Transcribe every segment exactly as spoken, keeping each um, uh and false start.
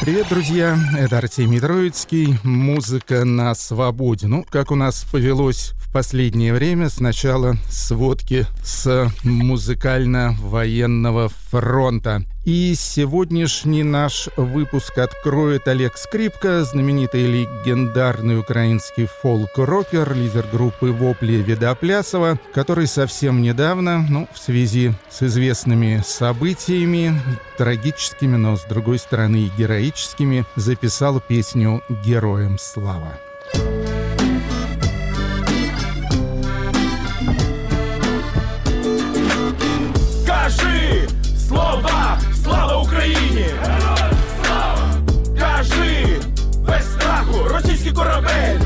Привет, друзья! Это Артемий Троицкий. Музыка на свободе. Ну, как у нас повелось в последнее время, сначала сводки с музыкально-военного фронта. И сегодняшний наш выпуск откроет Олег Скрипка, знаменитый легендарный украинский фолк-рокер, лидер группы «Вопли» Видоплясова, который совсем недавно, ну, в связи с известными событиями, трагическими, но, с другой стороны, и героическими, записал песню «Героям слава». Кажи слова, слава Україні! Героям слава! Кажи без страху, російський корабель!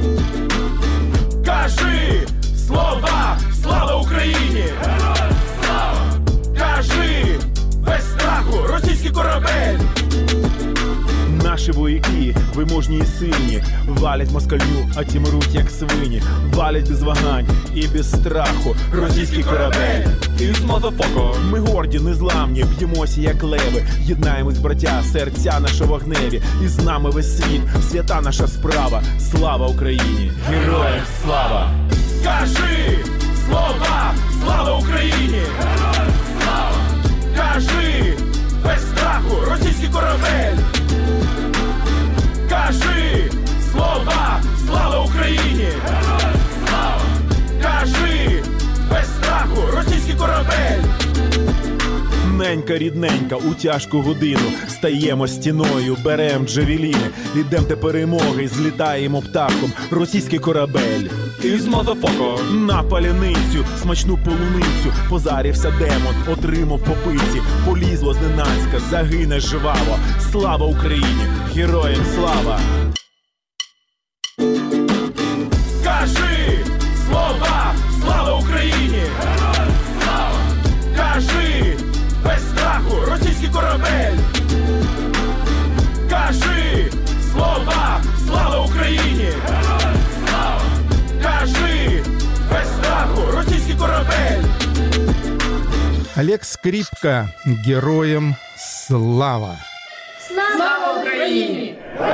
Кажи слова, слава Україні! Героям слава! Кажи без страху, російський корабель! Наші вояки, виможні і сильні, валять москалю, а ті мруть як свині. Валять без вагань і без страху російський корабель. Ми горді, незламні, б'ємося як леви. Єднаємось, браття, серця наші вогневі. І з нами весь світ, свята наша справа. Слава Україні! Героям слава! Кажи слова, слава Україні! Героям слава! Кажи без страху, російський корабель! Кажи слова, слава Україні! Героям слава! Кажи без страху, російський корабель! Ненька, рідненька, у тяжку годину стаємо стіною, берем джавеліни, ідем до перемоги, злітаємо птахом, російський корабель. Із мазафака на паляницю, смачну полуницю, позарівся демон, отримав по пиці, полізло зненацька, загине жваво. Слава Україні! Героям слава! Кажи слова, слава Україні! Героям слава! Кажи без страху, російський корабель! Кажи слова, слава Україні! Героям слава! Кажи без страху, російський корабель! Олег Скрипка, «Героям слава». Слава Украине!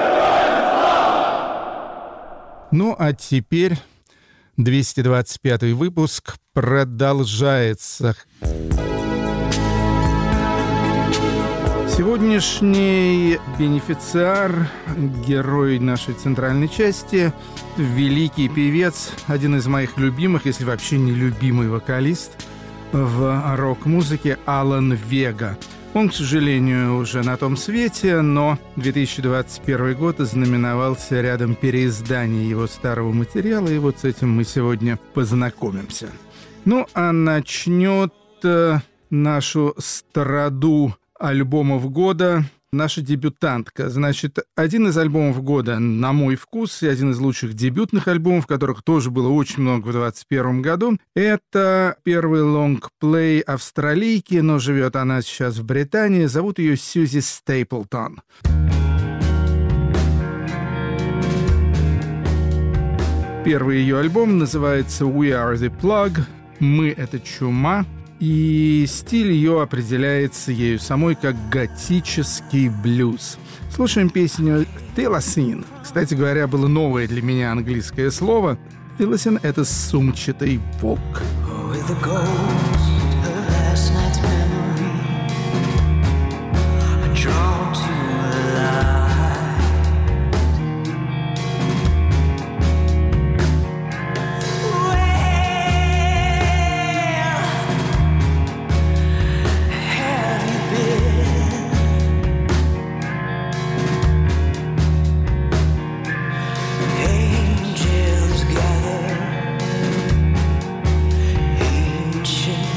Ну, а теперь двести двадцать пятый выпуск продолжается. Сегодняшний бенефициар, герой нашей центральной части, великий певец, один из моих любимых, если вообще не любимый вокалист в рок-музыке, Алан Вега. Он, к сожалению, уже на том свете, но две тысячи двадцать первый год ознаменовался рядом переизданий его старого материала, и вот с этим мы сегодня познакомимся. Ну, а начнет э, нашу страду альбомов года наша дебютантка. Значит, один из альбомов года, на мой вкус, и один из лучших дебютных альбомов, которых тоже было очень много в двадцать первом году, это первый лонгплей австралийки, но живет она сейчас в Британии. Зовут ее Сьюзи Стейплтон. Первый ее альбом называется «We are the plug», «Мы — это чума». И стиль ее определяется ею самой как готический блюз. Слушаем песню «Thylacine». Кстати говоря, было новое для меня английское слово. «Thylacine» — это сумчатый волк. Ancient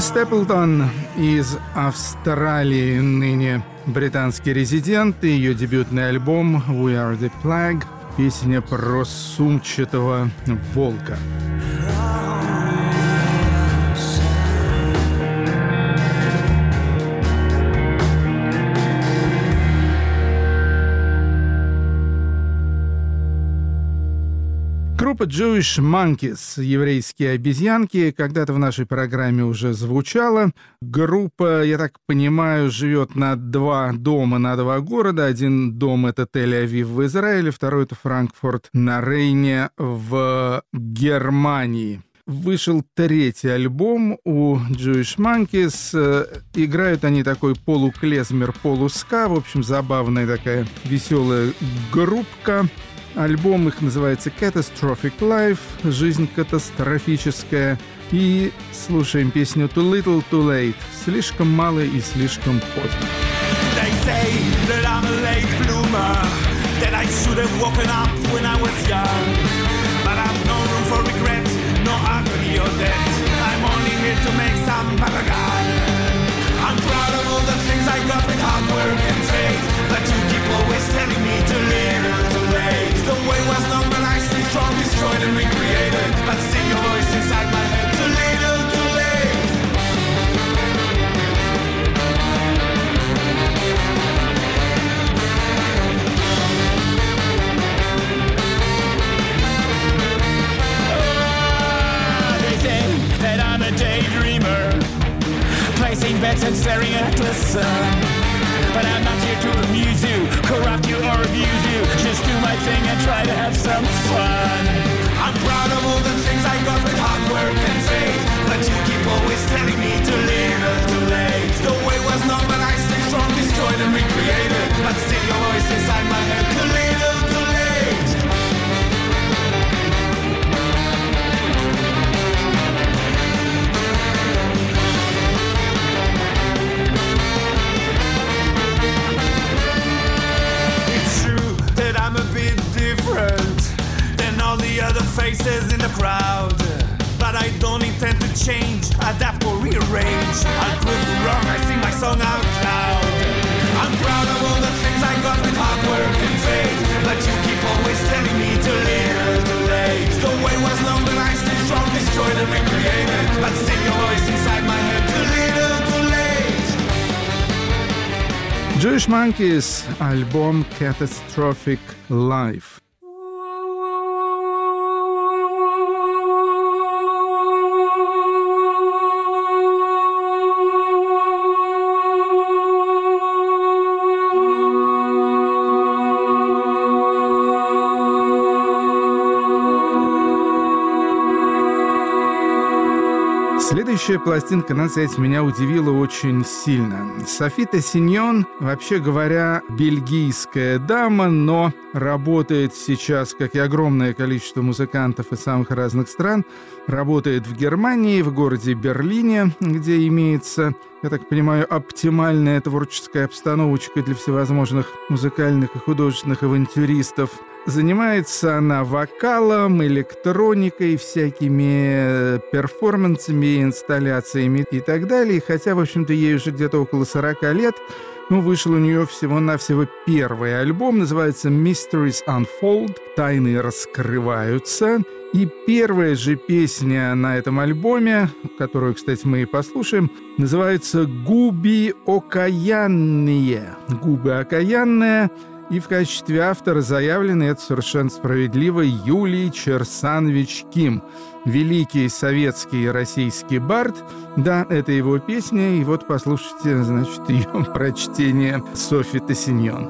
Степлтон из Австралии, ныне британский резидент, и ее дебютный альбом «We Are The Plague», песня про сумчатого волка. Группа Jewish Monkeys, еврейские обезьянки, когда-то в нашей программе уже звучала. Группа, я так понимаю, живет на два дома, на два города. Один дом — это Тель-Авив в Израиле, второй — это Франкфурт на Рейне в Германии. Вышел третий альбом у Jewish Monkeys. Играют они такой полуклезмер, полуска. В общем, забавная такая веселая группка. Альбом их называется Catastrophic Life, жизнь катастрофическая. И слушаем песню Too Little Too Late, слишком мало и слишком поздно. They say that I'm a late bloomer, that I should have woken up when I was young. But I've no room for regret, no agony or debt. I'm only here to make some balagan. I'm proud of all the things I got with hard work and faith, but you keep always telling me too little too late. The way was long, but I stay strong, destroyed and recreated. But still your voice inside my head, too little too late. Oh, they say that I'm a daydreamer, placing bets and staring at the sun. But I'm not here to amuse you, corrupt you or abuse you. Just do my thing and try to have some fun. I'm proud of all the things I got with hard work and faith, but you keep always telling me too little too late. The way was long, but I stay strong, destroyed and recreated. But still your voice inside my head, too little too late. I'm a bit different than all the other faces in the crowd, but I don't intend to change, adapt or rearrange. I'll prove you wrong, I sing my song out loud. I'm proud of all the things I got with hard work and faith, but you keep always telling me too little too late. The way was long, but I stay strong, destroyed and recreated. But still your voice inside my head, too little too late. Jewish Monkeys, альбом Catastrophic Life. Следующая пластинка, надо сказать, меня удивила очень сильно. Софи Тессиньон, вообще говоря, бельгийская дама, но работает сейчас, как и огромное количество музыкантов из самых разных стран, работает в Германии, в городе Берлине, где имеется, я так понимаю, оптимальная творческая обстановочка для всевозможных музыкальных и художественных авантюристов. Занимается она вокалом, электроникой, всякими перформансами, инсталляциями и так далее. И хотя, в общем-то, ей уже где-то около сорока лет, ну, вышел у нее всего-навсего первый альбом, называется «Mysteries Unfold», «Тайны раскрываются». И первая же песня на этом альбоме, которую, кстати, мы и послушаем, называется «Губи окаянные». «Губы окаянные». И в качестве автора заявлены, это совершенно справедливо, Юлий Черсанович Ким, великий советский и российский бард. Да, это его песня, и вот послушайте, значит, ее прочтение Софи Тессиньон.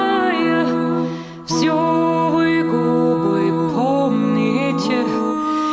Все вы, губы, помните,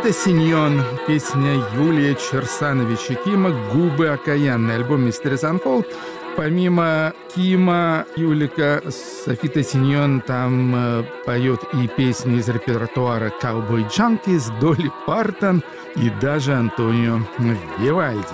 Софита Синьон, песня Юлия Черсановича Кима «Губы окаянные», альбом «Mysteries Unfold». Помимо Кима, Юлика, Софита Синьон там э, поет и песни из репертуара «Cowboy Junkies», Долли Партон и даже Антонио Вивальди.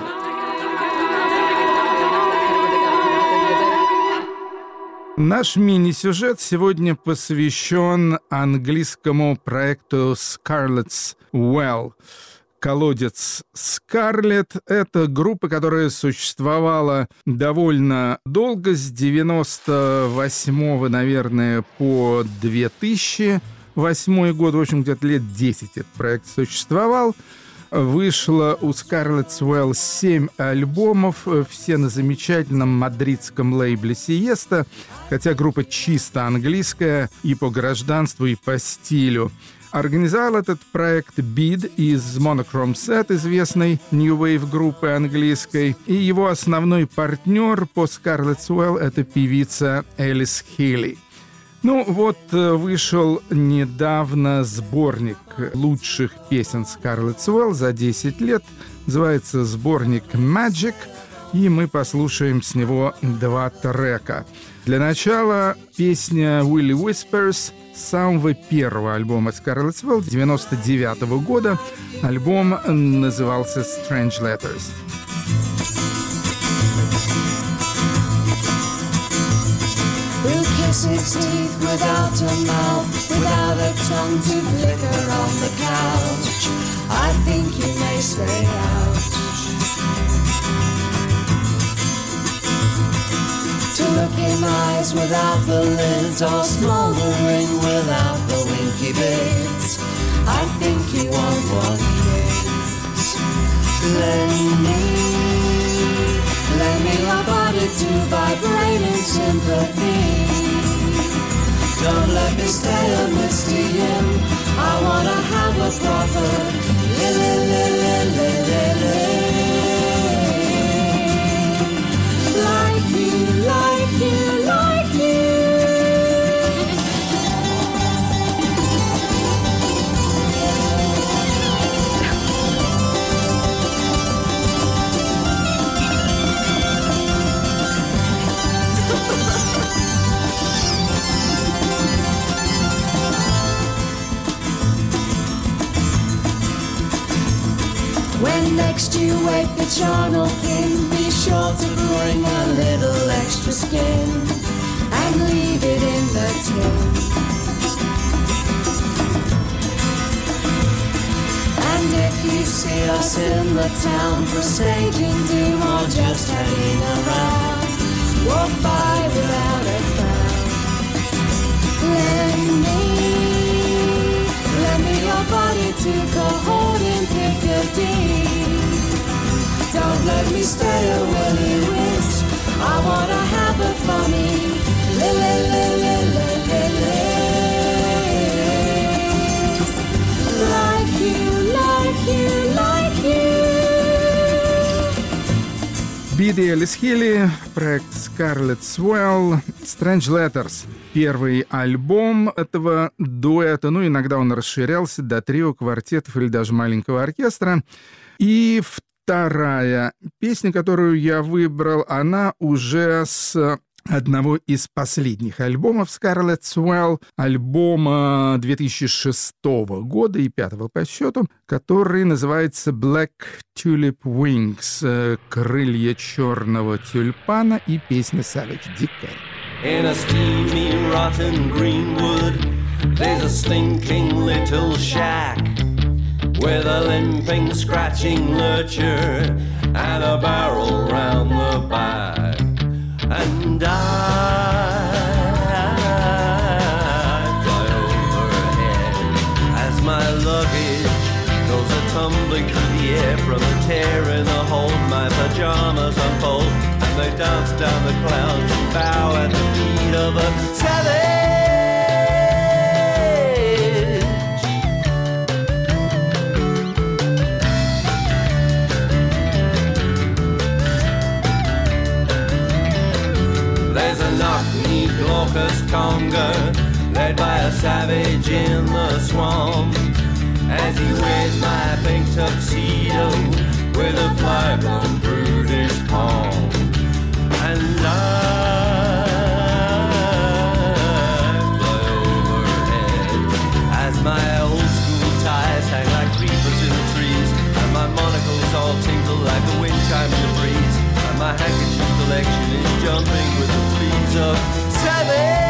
Наш мини-сюжет сегодня посвящен английскому проекту Scarlet's Well. Колодец Скарлетт — это группа, которая существовала довольно долго, с девяносто восьмого, наверное, по две тысячи восьмой год. В общем, где-то лет десять этот проект существовал. Вышло у Scarlet's Well семь альбомов, все на замечательном мадридском лейбле Siesta, хотя группа чисто английская и по гражданству, и по стилю. Организовал этот проект Бид из Monochrome Set, известной New Wave группы английской, и его основной партнер по Scarlet's Well — это певица Элис Хилли. Ну вот, вышел недавно сборник лучших песен Scarlet's Well за десять лет. Называется сборник Magic, и мы послушаем с него два трека. Для начала песня Willie Whispers с самого первого альбома Scarlet's Well девяносто девятого года. Альбом назывался Strange Letters. Who kisses teeth without a mouth, without a tongue to flicker on the couch? I think you may stay out. To look in eyes without the lids, or smoldering without the winky bits. I think you want one kiss. Lend me, lend me your body to vibrate in sympathy. Don't let me stay a misty hymn. I wanna have a proper li li li li li li li. Like you, like you, like you. When next you wake the charnel king, be sure to bring a little extra skin and leave it in the tin. And if you see us in the town presaging doom or just hanging around, walk by without a frown. Lend me, lend me your body to go hold in Piccadilly. Don't let me stay a willy wisp. I wanna have a funny li li li li li li li. Like you, like you, like you. Бид и Элис Хилли, проект Scarlet's Well, Strange Letters. Первый альбом этого дуэта, ну, иногда он расширялся до трио, квартетов или даже маленького оркестра. И вторая песня, которую я выбрал, она уже с одного из последних альбомов Scarlet's Well, альбома две тысячи шестого года и пятого по счету, который называется Black Tulip Wings, крылья черного тюльпана, и песня Savage Decay. In a steamy, rotten greenwood, there's a stinking little shack with a limping, scratching lurcher and a barrel round the back. And I fly overhead as my luggage goes a-tumbling through the air from a tear in the hold. My pajamas unfold and they dance down the clouds and bow at the feet of a savage. There's a knock-knee glaucous conga led by a savage in the swamp. as he wears my pink tuxedo with a fly-blown brutish palm. And I fly overhead as my old school ties hang like creepers in the trees, and my monocles all tinkle like a wind chime in the breeze, and my handkerchief collection is jumping with the fleas of savage.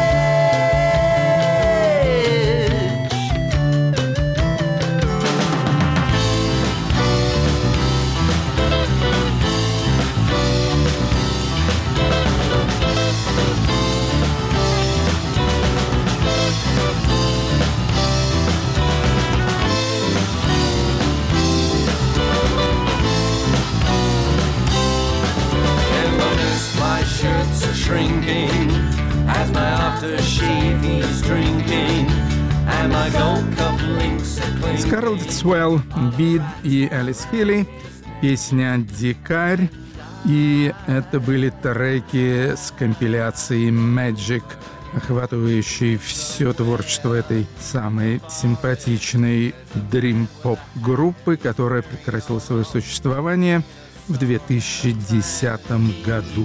Shrinking as my aftershave he's drinking, and my gold cufflinks are clinking. Скарлетт Свелл, Бид и Элис Хилли, песня «Дикарь». И это были треки с компиляцией Magic, охватывающей все творчество этой самой симпатичной дрим-поп-группы, которая прекратила свое существование в две тысячи десятом году.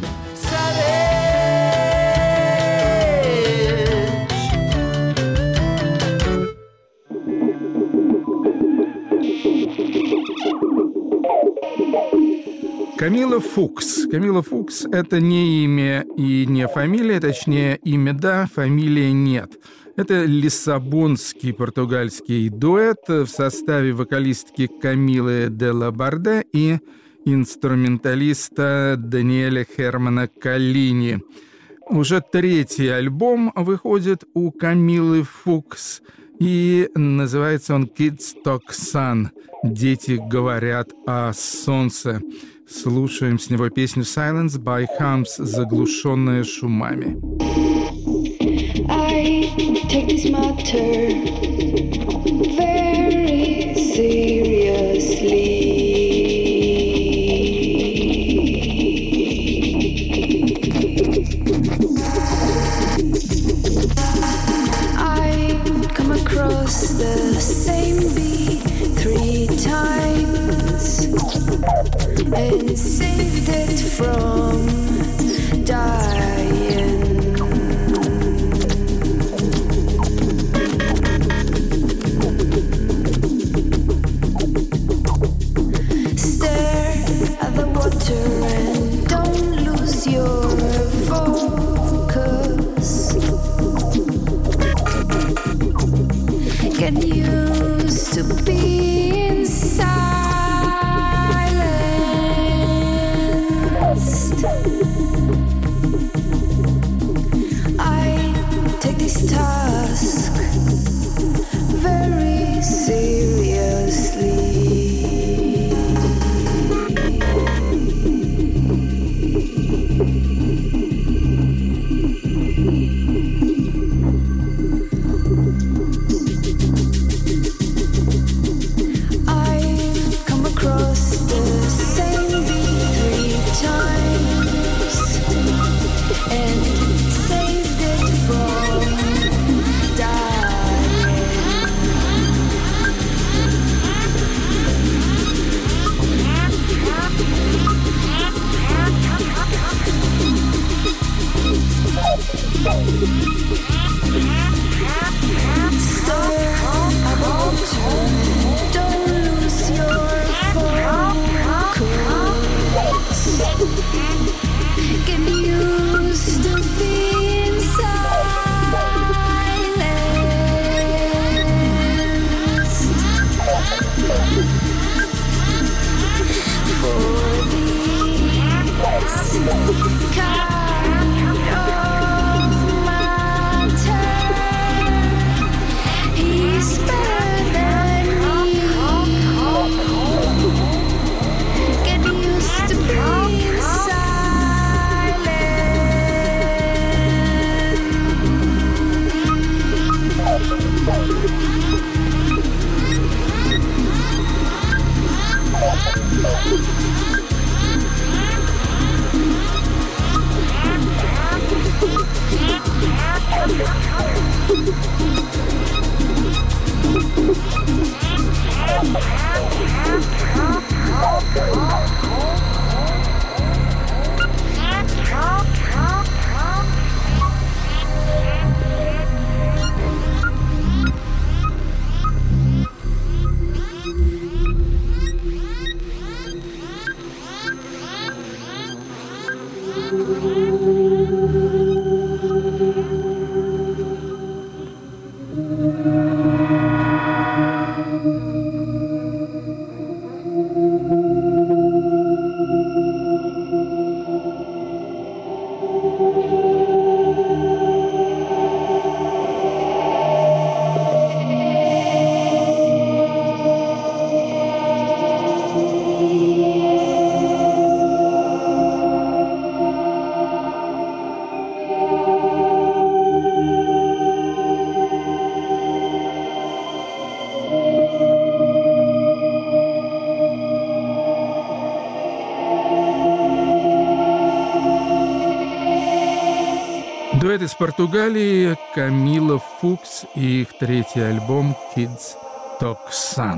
Камила Фукс. Камила Фукс — это не имя и не фамилия, точнее, имя да, фамилия нет. Это лиссабонский португальский дуэт в составе вокалистки Камилы де ла Барде и инструменталиста Даниэля Хермана Коллини. Уже третий альбом выходит у Камилы Фукс, и называется он «Kids Talk Sun» — «Дети говорят о солнце». Слушаем с него песню «Silence by Hums», заглушенная шумами. I take this matter very seriously. I've come across the same beat three times and saved it from dying. Stare at the water and don't lose your focus. Get used to being silenced. I take this task very seriously. I've come across the same beat three times and saved it from dying. Stare at the water, don't lose your focus. Get used to being silenced. For this kind of matter, he's better than me. Get used to being silent. Дуэт из Португалии, Камила Фукс и их третий альбом «Kids Talk Sun».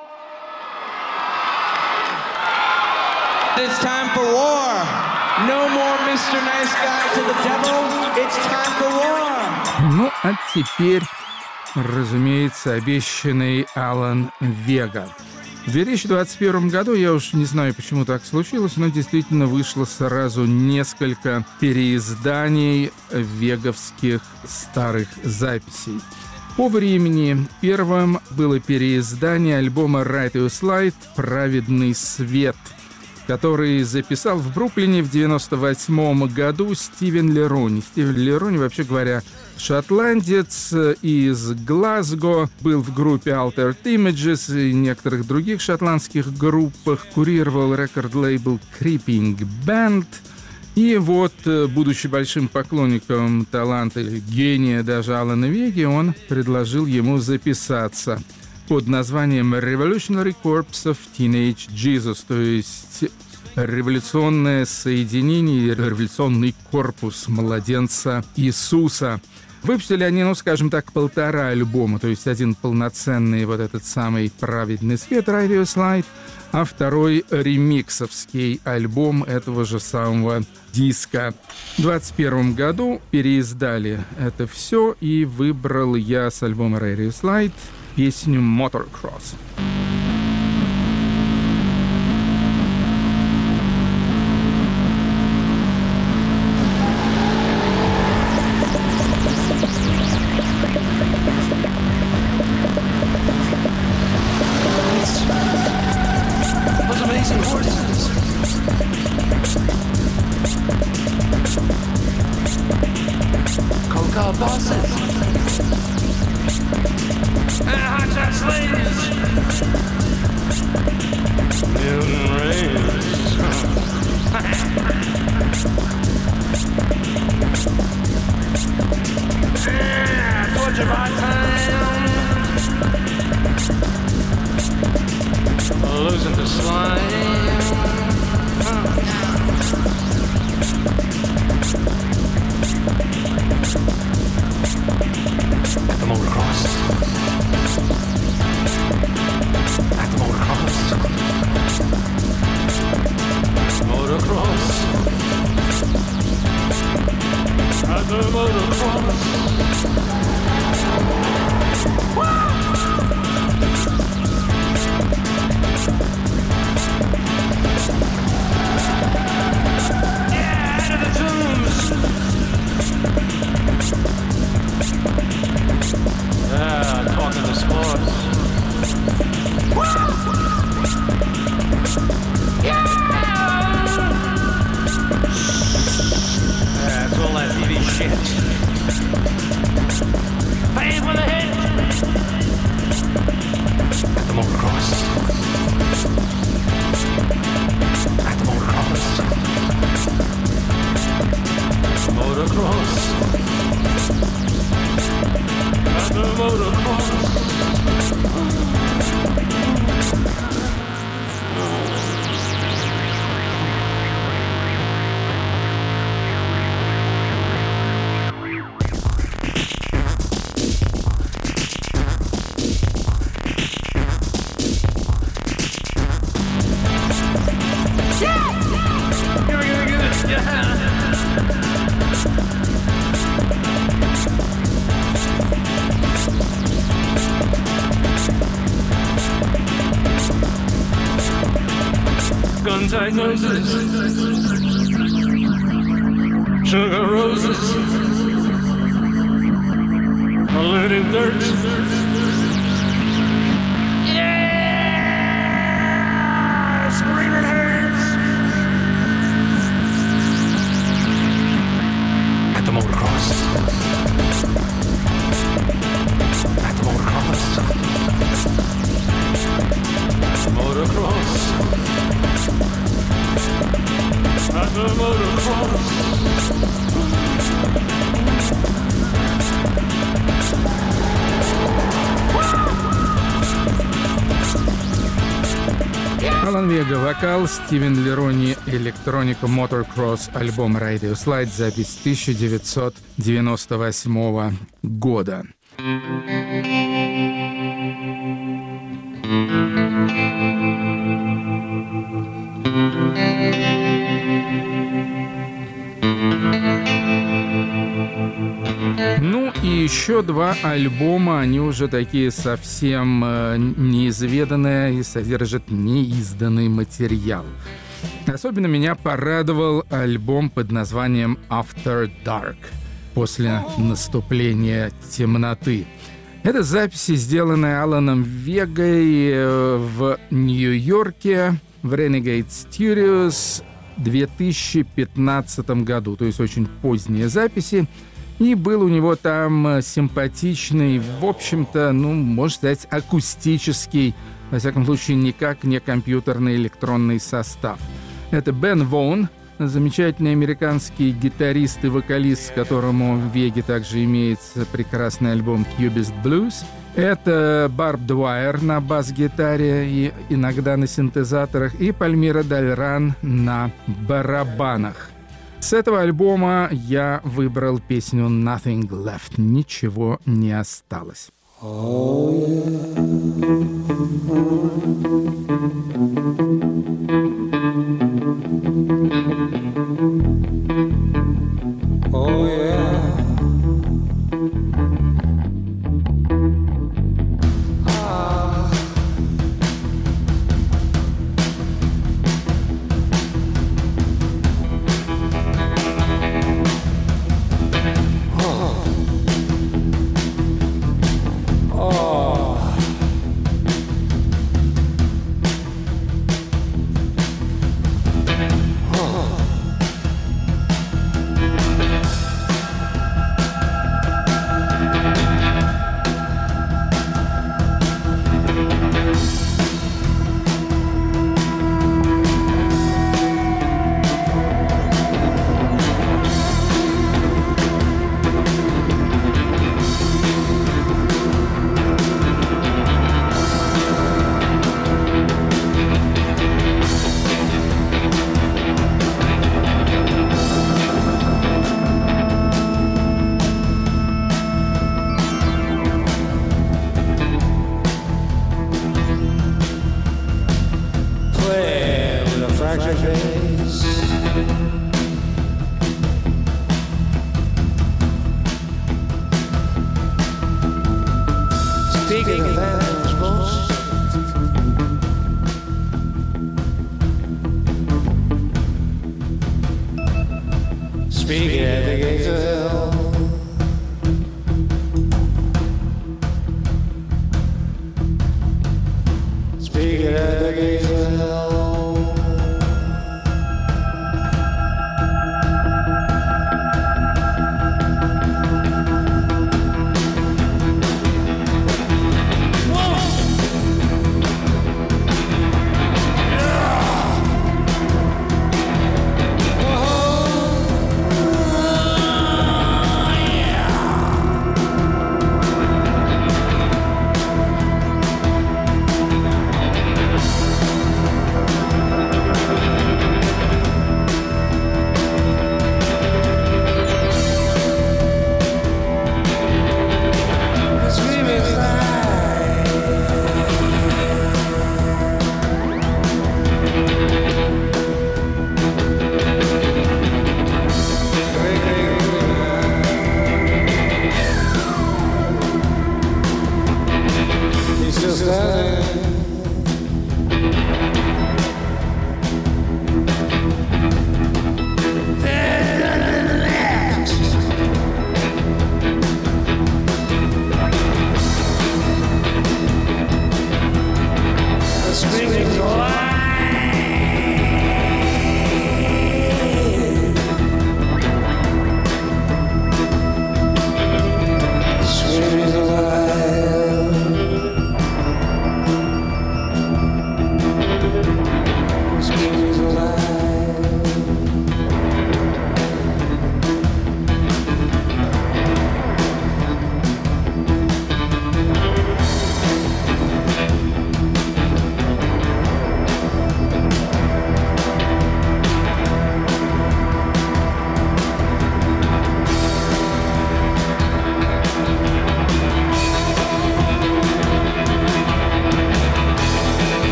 It's time for war. No more мистер Nice Guy to the devil. It's time for war. Ну, а теперь, разумеется, обещанный Алан Вега. В две тысячи двадцать первом году, я уж не знаю, почему так случилось, но действительно вышло сразу несколько переизданий веговских старых записей. По времени первым было переиздание альбома «Radio Slide» «Праведный свет», который записал в Бруклине в девяносто восьмом году Стивен Лерони. Стивен Лерони, вообще говоря, шотландец из Глазго, был в группе Altered Images и некоторых других шотландских группах, курировал рекорд-лейбл Creeping Band. И вот, будучи большим поклонником таланта или гения даже Алана Веги, он предложил ему записаться под названием Revolutionary Corps of Teenage Jesus, то есть революционное соединение, революционный корпус младенца Иисуса. Выпустили они, ну, скажем так, полтора альбома, то есть один полноценный вот этот самый «Праведный свет» Radio Slide, а второй ремиксовский альбом этого же самого диска. В двадцать первом году переиздали это все, и выбрал я с альбома Radio Slide песню «Motocross». sugar roses, a little dirt. Yeah, screaming hands at the motocross. At the motocross. Motocross. At the motocross. Алан Вега — вокал, Стивен Лерони — электроника, Motocross, альбом Radio Slide, запись тысяча девятьсот девяносто восьмого года. Ну и еще два альбома, они уже такие совсем э, неизведанные и содержат неизданный материал. Особенно меня порадовал альбом под названием After Dark, после наступления темноты. Это записи, сделанные Аланом Вегой в Нью-Йорке в Renegade Studios в две тысячи пятнадцатом году, то есть очень поздние записи. И был у него там симпатичный, в общем-то, ну, можно сказать, акустический, во всяком случае, никак не компьютерный электронный состав. Это Бен Воун, замечательный американский гитарист и вокалист, с которым у Веги также имеется прекрасный альбом Cubist Blues. Это Барб Дуайер на бас-гитаре и иногда на синтезаторах, и Пальмира Дальран на барабанах. С этого альбома я выбрал песню «Nothing Left», «Ничего не осталось». Oh, yeah. Oh, yeah. Ah. Oh. Oh. Speaking of animals, speaking at the gates of hell, speaking at the gates of hell.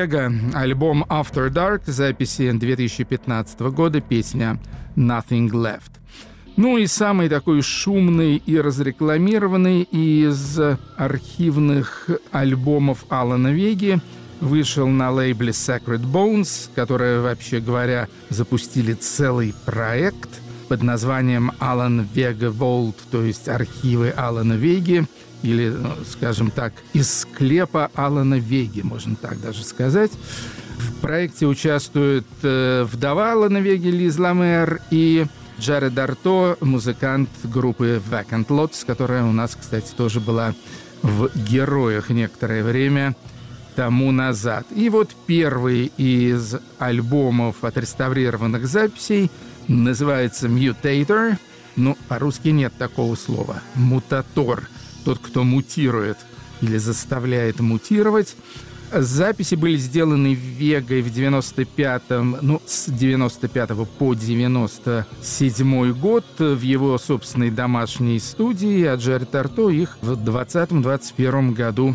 Вега, альбом After Dark, записи две тысячи пятнадцатого года, песня Nothing Left. Ну и самый такой шумный и разрекламированный из архивных альбомов Алана Веги вышел на лейбле Sacred Bones, которые, вообще говоря, запустили целый проект под названием Alan Vega Vault, то есть архивы Алана Веги, или, скажем так, из склепа Алана Веги, можно так даже сказать. В проекте участвует э, вдова Алана Веги Лиз Ламер и Джаред Арто, музыкант группы Vacant Lots, которая у нас, кстати, тоже была в «Героях» некоторое время тому назад. И вот первый из альбомов отреставрированных записей называется «Mutator». Ну, по-русски нет такого слова. «Мутатор». Тот, кто мутирует или заставляет мутировать. Записи были сделаны Вегой в девяносто пятом, ну, с девяносто пятого по девяносто седьмой год в его собственной домашней студии, а Джаред Арто их в двадцатом двадцать первом году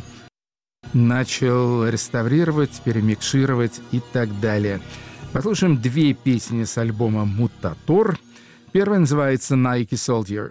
начал реставрировать, перемикшировать и так далее. Послушаем две песни с альбома «Мутатор». Первая называется «Nike Soldier».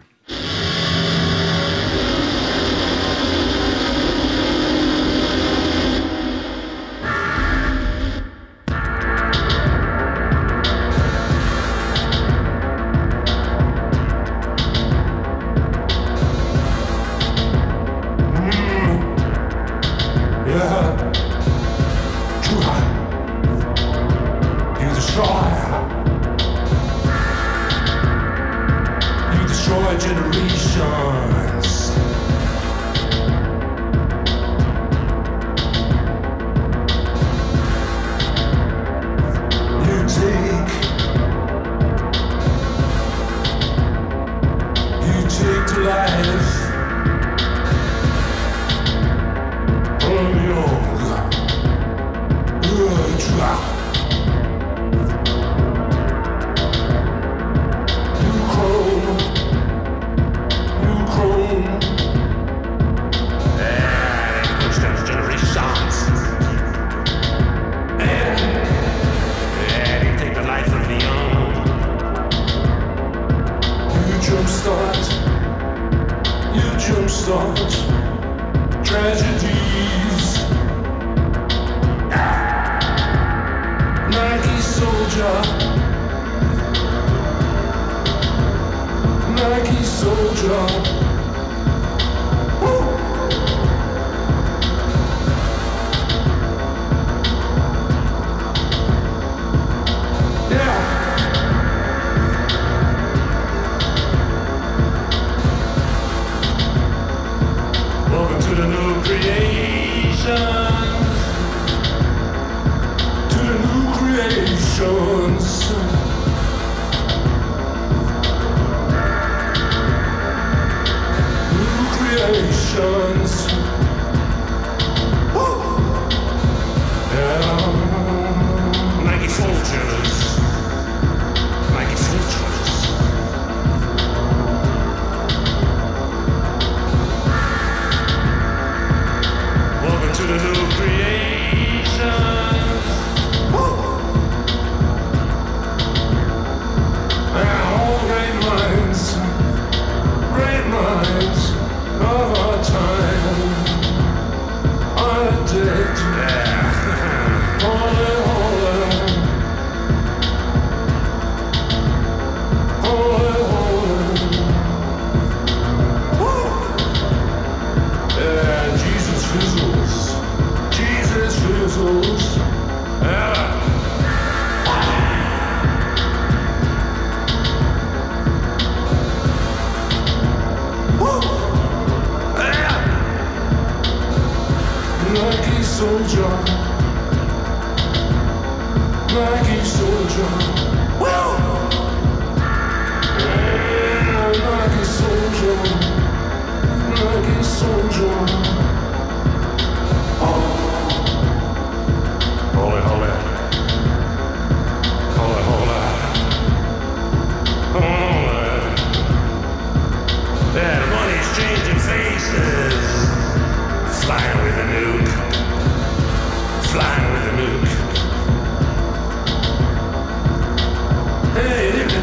Flying with a nuke, flying with a nuke.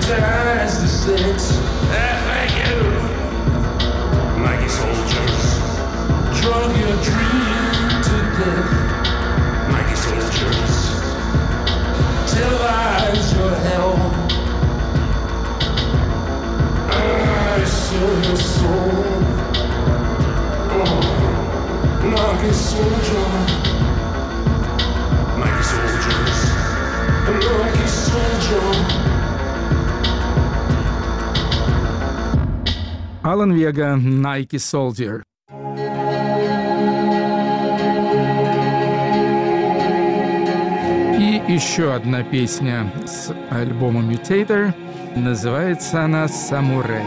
ties to six. Ah, thank you. Nike soldiers drug your dream to death. Nike soldiers televise your hell. I sell your soul. Oh, Nike soldier. Nike soldiers. Nike soldier. Алан Вега, Nike Soldier. И еще одна песня с альбома Mutator. Называется она «Самурай».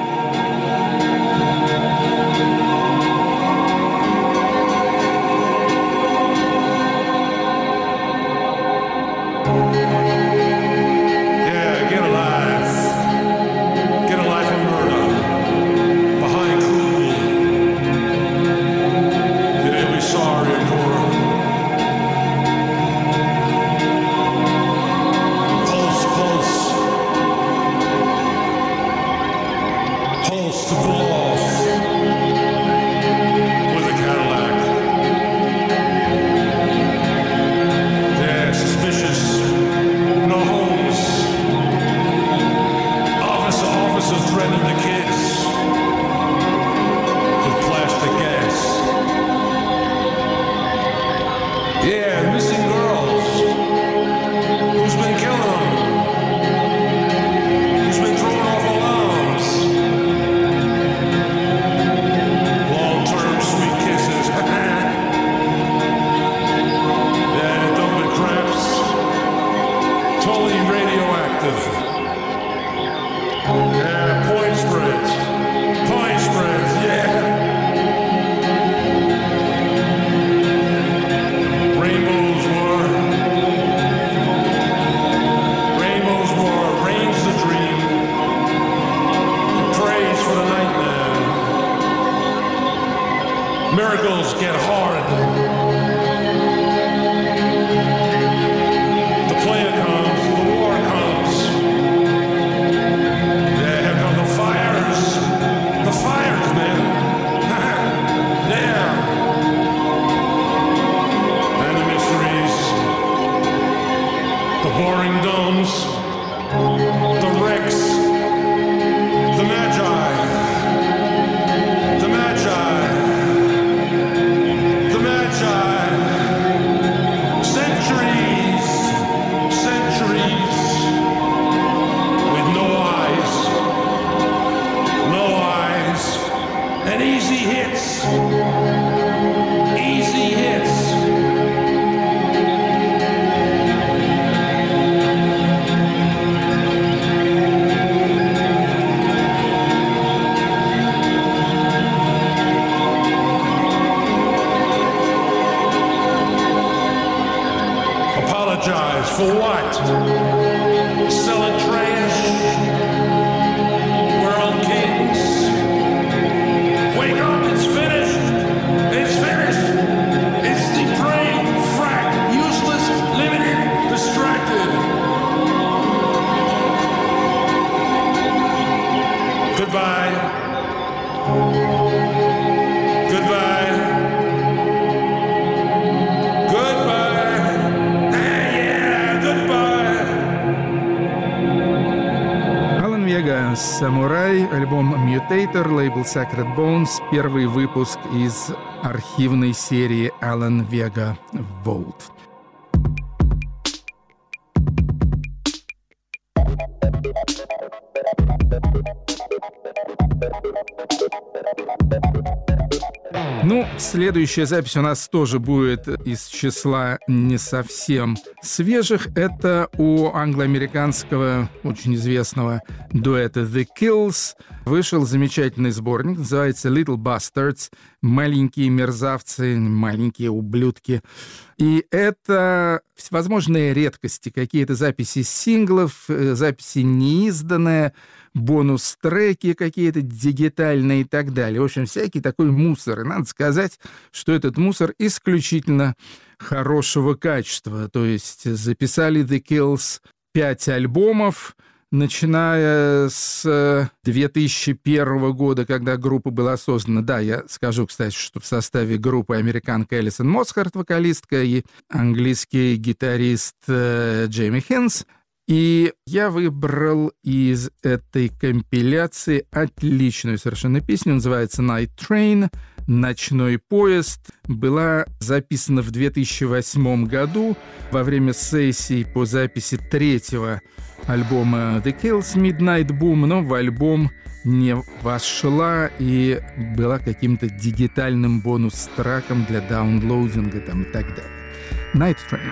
Miracles get hard. The player comes, the war comes. Yeah, here come the fires. The fires, man. Yeah. And the mysteries. The boring domes. The wrecks. The magi. The magi. Centuries, centuries with no eyes, no eyes, and easy hits, easy hits. Apologize for what? Selling trash? World kings? Wake up, it's finished! It's finished! It's depraved, frack, useless, limited, distracted. Goodbye. Goodbye. «Самурай», альбом Mutator, лейбл Sacred Bones, первый выпуск из архивной серии Alan Vega Vault. Ну, следующая запись у нас тоже будет из числа не совсем свежих. Это у англо-американского, очень известного дуэта The Kills вышел замечательный сборник, называется Little Bastards, маленькие мерзавцы, маленькие ублюдки. И это всевозможные редкости, какие-то записи синглов, записи неизданные, бонус-треки какие-то дигитальные и так далее. В общем, всякий такой мусор. И надо сказать, что этот мусор исключительно хорошего качества. То есть записали The Kills пять альбомов, начиная с две тысячи первого года, когда группа была создана. Да, я скажу, кстати, что в составе группы американка Элисон Мосхарт, вокалистка, и английский гитарист Джейми Хинс. И я выбрал из этой компиляции отличную совершенно песню, называется «Night Train», «Ночной поезд». Была записана в две тысячи восьмом году во время сессий по записи третьего альбома The Kills «Midnight Boom», но в альбом не вошла и была каким-то дигитальным бонус-треком для даунлоудинга там, и так далее. «Night Train».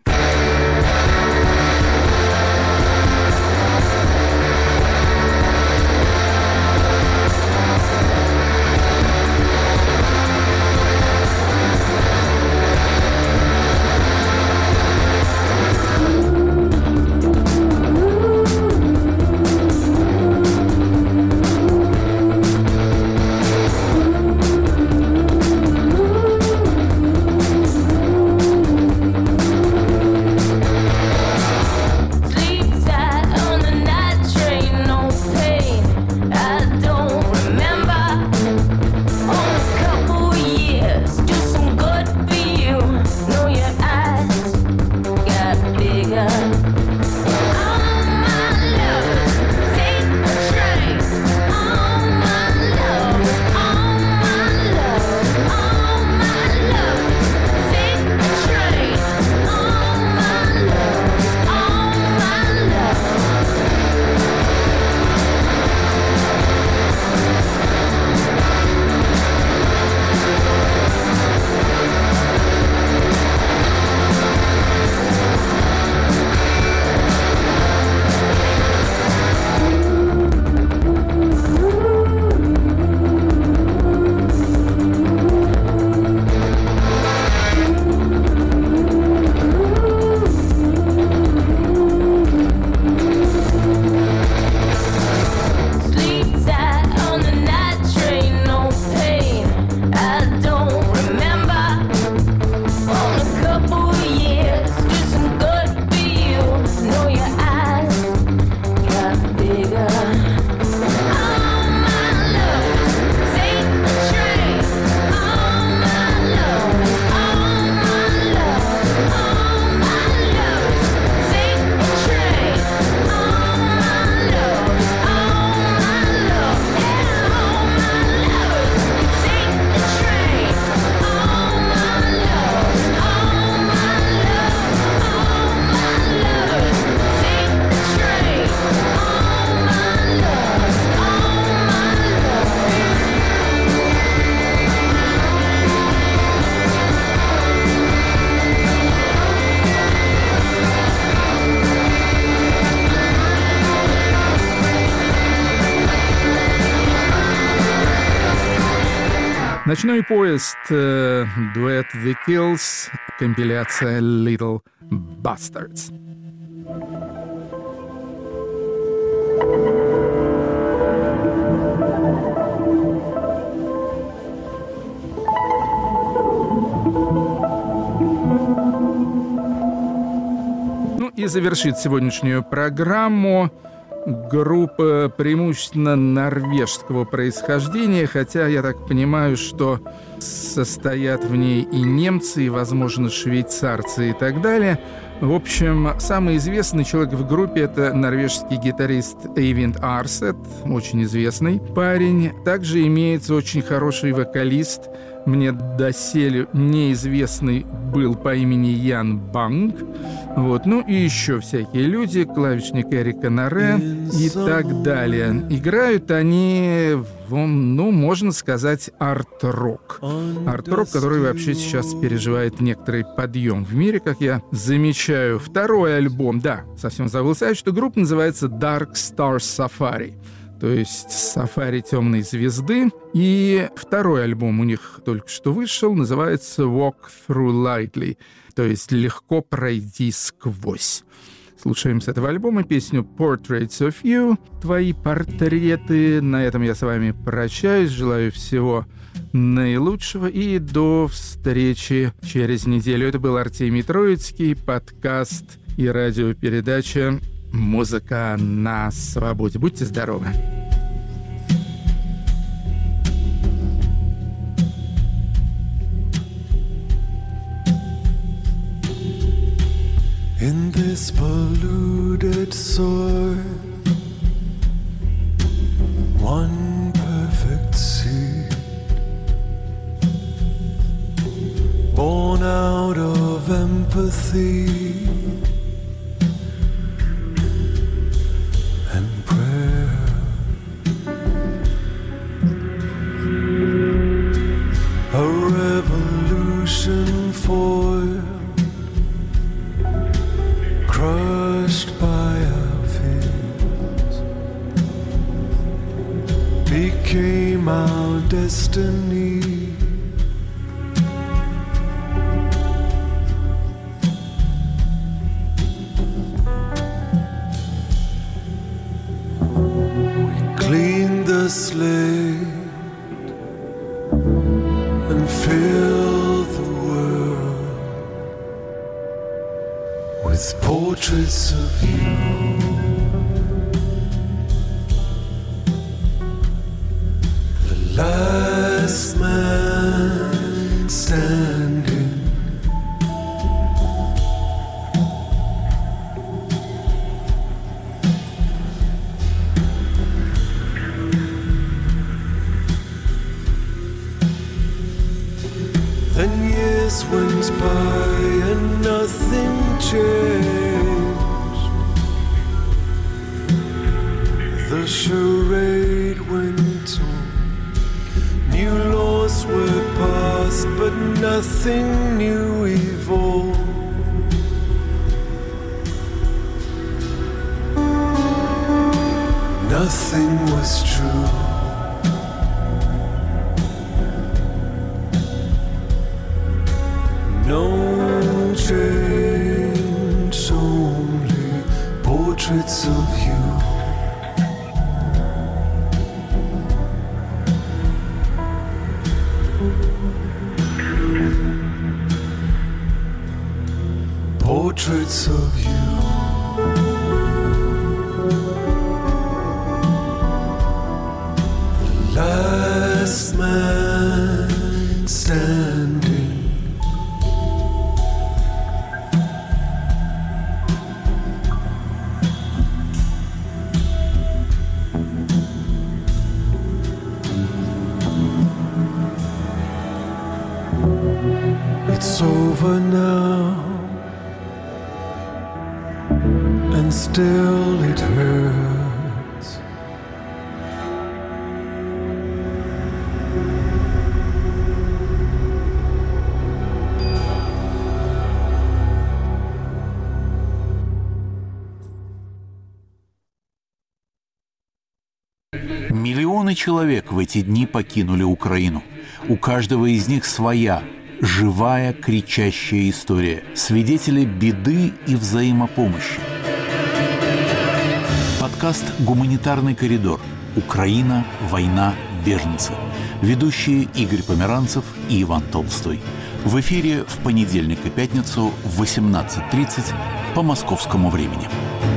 «Ночной поезд», э, дуэт The Kills, компиляция Little Bastards. Ну и завершит сегодняшнюю программу группа преимущественно норвежского происхождения, хотя я так понимаю, что состоят в ней и немцы, и, возможно, швейцарцы и так далее. В общем, самый известный человек в группе — это норвежский гитарист Эйвинд Арсет, очень известный парень. Также имеется очень хороший вокалист, мне доселе неизвестный был по имени Ян Банг. Вот. Ну и еще всякие люди, клавишник Эрика Наре и так далее. Играют они, в, ну, можно сказать, арт-рок. Арт-рок, который вообще сейчас переживает некоторый подъем в мире, как я замечаю. Второй альбом, да, совсем забыл сказать, что группа называется Dark Star Safari. То есть «Сафари темной звезды». И второй альбом у них только что вышел, называется «Walk Through Lightly», то есть «Легко пройти сквозь». Слушаем с этого альбома песню «Portraits of You», «Твои портреты». На этом я с вами прощаюсь, желаю всего наилучшего и до встречи через неделю. Это был Артемий Троицкий, подкаст и радиопередача Музыка на свободе. Будьте здоровы. In this polluted soil, one perfect seed, born out of empathy and prayer. A revolution foiled, crushed by our fears, became our destiny. We cleaned the slate and filled the world with portraits of you. The last man standing, then years went by and nothing changed. The charade went on. New laws were passed, but nothing new evolved. Nothing was true. No change, only portraits of you. Portraits of you. The last man standing. It's over now, and still it hurts. Миллионы человек в эти дни покинули Украину. У каждого из них своя, живая, кричащая история. Свидетели беды и взаимопомощи. Подкаст «Гуманитарный коридор. Украина. Война. Беженцы». Ведущие Игорь Померанцев и Иван Толстой. В эфире в понедельник и пятницу в восемнадцать тридцать по московскому времени.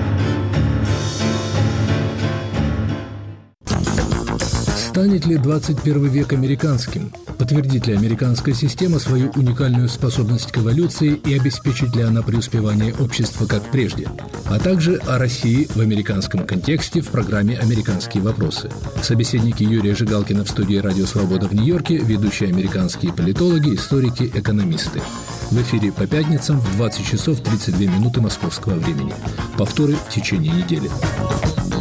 Станет ли двадцать первый век американским? Подтвердит ли американская система свою уникальную способность к эволюции и обеспечит ли она преуспевание общества как прежде? А также о России в американском контексте в программе «Американские вопросы». Собеседники Юрия Жигалкина в студии «Радио Свобода» в Нью-Йорке, ведущие американские политологи, историки, экономисты. В эфире по пятницам в двадцать часов тридцать две минуты московского времени. Повторы в течение недели.